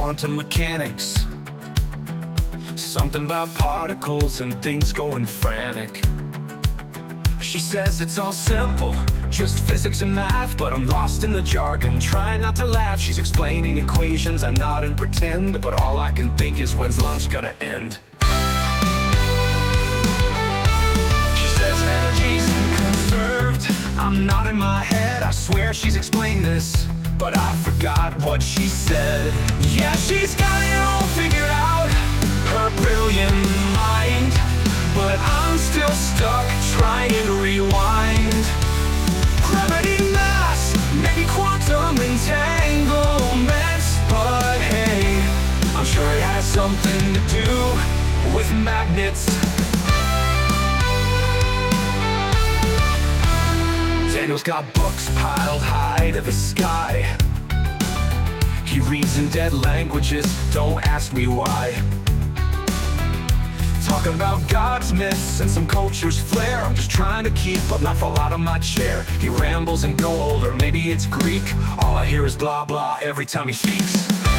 quantum mechanics. Something about particles and things going frantic. She says it's all simple, just physics and math, but I'm lost in the jargon, trying not to laugh. She's explaining equations, I nod and pretend, but all I can think is when's lunch gonna end. She says energy's conserved, I'm nodding my head, I swear she's explained this, but I forgot what she said. Yeah, she's got it all figured out, her brilliant mind, but I'm still stuck trying to rewind. Gravity, mass, maybe quantum entanglements, but hey, I'm sure it has something to do with magnets. Daniel's got books piled high to the sky. He reads in dead languages, don't ask me why. Talking about God's myths and some culture's flair. I'm just trying to keep up, not fall out of my chair. He rambles in gold, or maybe it's Greek. All I hear is blah blah every time he speaks.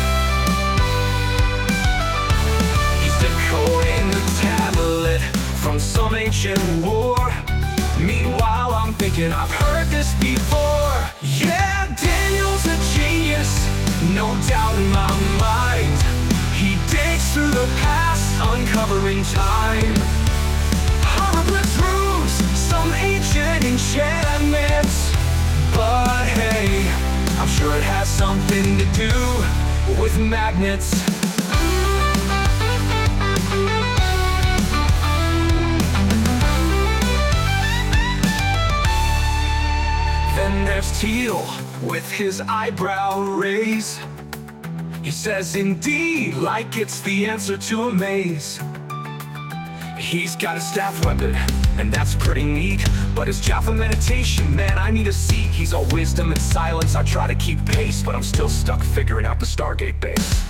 He's decoding the tablet from some ancient war. Meanwhile, I'm thinking I've heard this before. Yeah, Daniel's a genius, no doubt in my mind. He digs through the past, uncovering time. Hieroglyphs, runes, some ancient enchantments, but hey, I'm sure it has something to do with magnets. Then there's Teal with his eyebrow raise. He says indeed, like it's the answer to a maze. He's got a staff weapon, and that's pretty neat, but his Jaffa meditation, man, I need a seat. He's all wisdom and silence, I try to keep pace, but I'm still stuck figuring out the Stargate base.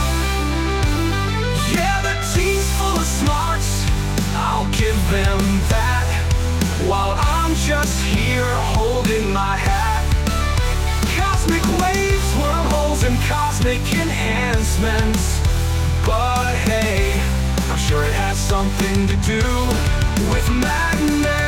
Yeah, the team's full of smarts, I'll give them that, while I'm just here holding my hat. Cosmic waves, wormholes, and cosmic enhancements, but hey, I'm sure it has something to do with magnets.